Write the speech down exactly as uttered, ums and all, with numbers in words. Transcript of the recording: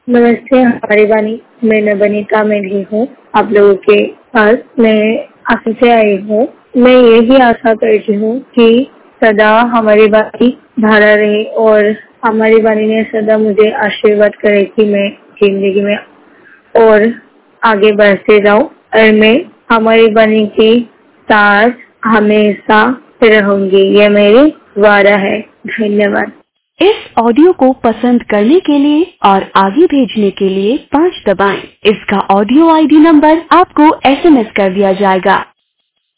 नमस्ते हमारी वाणी, मैं नवनीता मेघी हूँ आप लोगों के पास। मैं आपसे से आई हूँ। मैं यही आशा करती हूँ कि सदा हमारी वाणी धारा रहे और हमारी वाणी ने सदा मुझे आशीर्वाद करे कि मैं जिंदगी में और आगे बढ़ते जाऊँ और मैं हमारी वाणी की साथ हमेशा रहूंगी। ये मेरी वादा है। धन्यवाद। इस ऑडियो को पसंद करने के लिए और आगे भेजने के लिए पाँच दबाएं। इसका ऑडियो आईडी नंबर आपको एसएमएस कर दिया जाएगा।